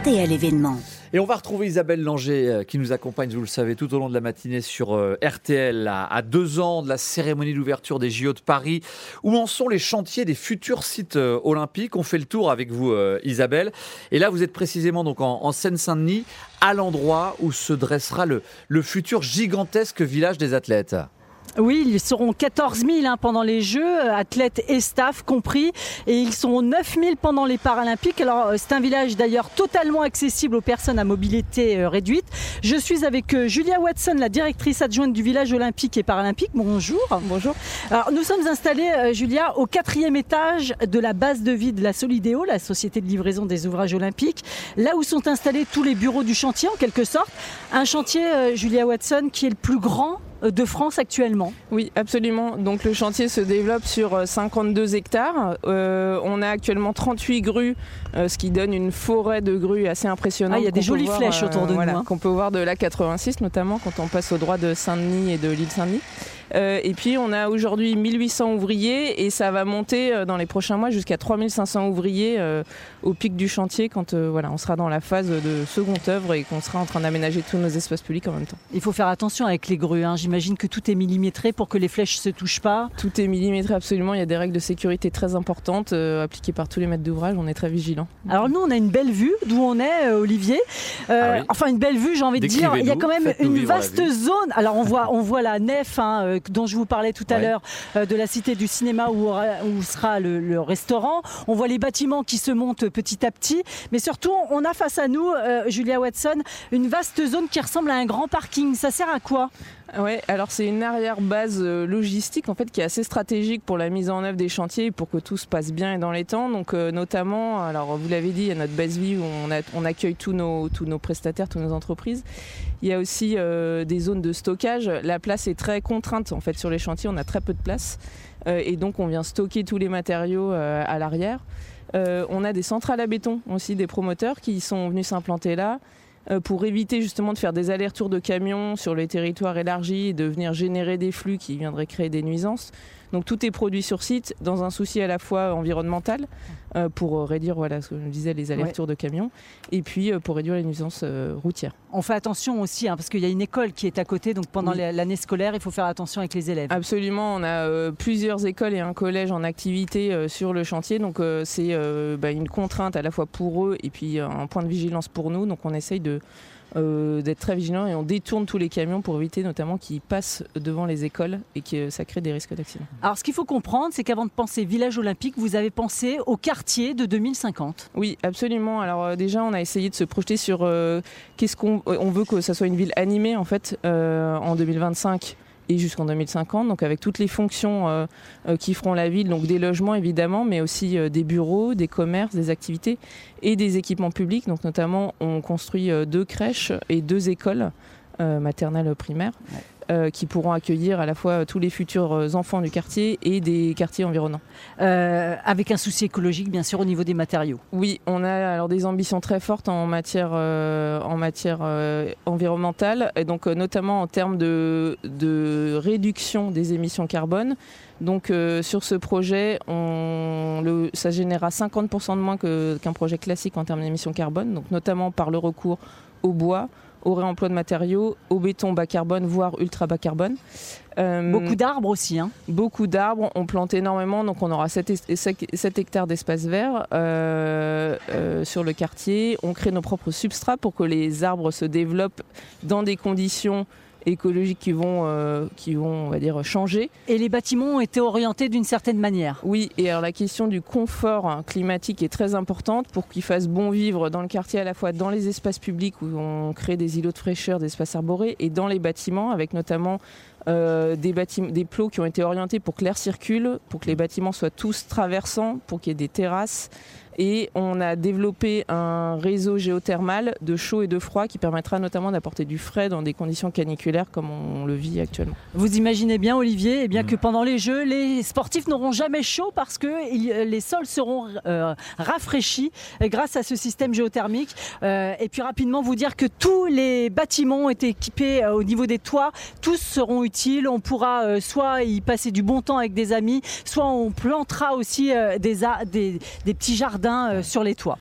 RTL événement. Et on va retrouver Isabelle Langer qui nous accompagne, vous le savez, tout au long de la matinée sur RTL à 2 ans de la cérémonie d'ouverture des JO de Paris. Où en sont les chantiers des futurs sites olympiques? On fait le tour avec vous, Isabelle. Et là, vous êtes précisément donc en Seine-Saint-Denis, à l'endroit où se dressera le futur gigantesque village des athlètes. Oui, ils seront 14 000 pendant les Jeux, athlètes et staff compris, et ils sont 9 000 pendant les Paralympiques. Alors c'est un village d'ailleurs totalement accessible aux personnes à mobilité réduite. Je suis avec Julia Watson, la directrice adjointe du village olympique et paralympique. Bonjour. Bonjour. Alors nous sommes installés, Julia, au 4e étage de la base de vie de la Solidéo, la société de livraison des ouvrages olympiques, là où sont installés tous les bureaux du chantier en quelque sorte. Un chantier, Julia Watson, qui est le plus grand de France actuellement. Oui, absolument. Donc le chantier se développe sur 52 hectares. On a actuellement 38 grues, ce qui donne une forêt de grues assez impressionnante. Il y a des jolies flèches autour de nous. Qu'on peut voir de l'A86 notamment quand on passe au droit de Saint-Denis et de l'île Saint-Denis. Et puis on a aujourd'hui 1800 ouvriers et ça va monter dans les prochains mois jusqu'à 3500 ouvriers au pic du chantier quand on sera dans la phase de seconde œuvre et qu'on sera en train d'aménager tous nos espaces publics en même temps. Il faut faire attention avec les grues, J'imagine que tout est millimétré pour que les flèches ne se touchent pas. Tout est millimétré absolument, il y a des règles de sécurité très importantes appliquées par tous les maîtres d'ouvrage, on est très vigilants. Alors nous on a une belle vue d'où on est, Olivier. Oui. Enfin une belle vue, j'ai envie de dire, il y a quand même une vaste zone. Alors on voit la nef dont je vous parlais tout à l'heure de la cité du cinéma où sera le restaurant. On voit les bâtiments qui se montent petit à petit, mais surtout on a face à nous, Julia Watson, une vaste zone qui ressemble à un grand parking. Ça sert à quoi ? Ouais, alors c'est une arrière-base logistique en fait qui est assez stratégique pour la mise en œuvre des chantiers et pour que tout se passe bien et dans les temps. Donc notamment, alors vous l'avez dit, il y a notre base vie où on accueille tous nos prestataires, toutes nos entreprises. Il y a aussi des zones de stockage. La place est très contrainte en fait sur les chantiers, on a très peu de place et donc on vient stocker tous les matériaux à l'arrière. On a des centrales à béton aussi, des promoteurs qui sont venus s'implanter là. Pour éviter justement de faire des allers-retours de camions sur les territoires élargis et de venir générer des flux qui viendraient créer des nuisances. Donc tout est produit sur site dans un souci à la fois environnemental pour réduire ce que je disais, les allers-retours de camions et puis pour réduire les nuisances routières. On fait attention aussi parce qu'il y a une école qui est à côté, donc pendant l'année scolaire il faut faire attention avec les élèves. Absolument, on a plusieurs écoles et un collège en activité sur le chantier, donc c'est une contrainte à la fois pour eux et puis un point de vigilance pour nous, donc on essaye d'être très vigilant et on détourne tous les camions pour éviter notamment qu'ils passent devant les écoles et que ça crée des risques d'accident. Alors ce qu'il faut comprendre, c'est qu'avant de penser village olympique, vous avez pensé au quartier de 2050. Oui, absolument. Alors déjà, on a essayé de se projeter sur qu'est-ce qu'on veut que ça soit une ville animée en fait en 2025. Et jusqu'en 2050, donc avec toutes les fonctions qui feront la ville, donc des logements évidemment, mais aussi des bureaux, des commerces, des activités et des équipements publics. Donc notamment, on construit 2 crèches et 2 écoles maternelles primaires qui pourront accueillir à la fois tous les futurs enfants du quartier et des quartiers environnants. Avec un souci écologique, bien sûr, au niveau des matériaux. Oui, on a alors des ambitions très fortes en matière environnementale, et donc notamment en termes de réduction des émissions carbone. Donc sur ce projet, ça générera 50% de moins qu'un projet classique en termes d'émissions carbone, donc notamment par le recours au bois, au réemploi de matériaux, au béton bas carbone, voire ultra bas carbone. Beaucoup d'arbres aussi. Beaucoup d'arbres, on plante énormément, donc on aura 7 hectares d'espace vert sur le quartier. On crée nos propres substrats pour que les arbres se développent dans des conditions écologiques qui vont on va dire, changer. Et les bâtiments ont été orientés d'une certaine manière. Oui, et alors la question du confort climatique est très importante pour qu'il fasse bon vivre dans le quartier, à la fois dans les espaces publics où on crée des îlots de fraîcheur, des espaces arborés, et dans les bâtiments, avec notamment des plots qui ont été orientés pour que l'air circule, pour que les bâtiments soient tous traversants, pour qu'il y ait des terrasses. Et on a développé un réseau géothermal de chaud et de froid qui permettra notamment d'apporter du frais dans des conditions caniculaires comme on le vit actuellement. Vous imaginez bien, Olivier, que pendant les Jeux, les sportifs n'auront jamais chaud parce que les sols seront rafraîchis grâce à ce système géothermique. Et puis rapidement vous dire que tous les bâtiments ont été équipés au niveau des toits, tous seront utiles. On pourra soit y passer du bon temps avec des amis, soit on plantera aussi des petits jardins sur les toits.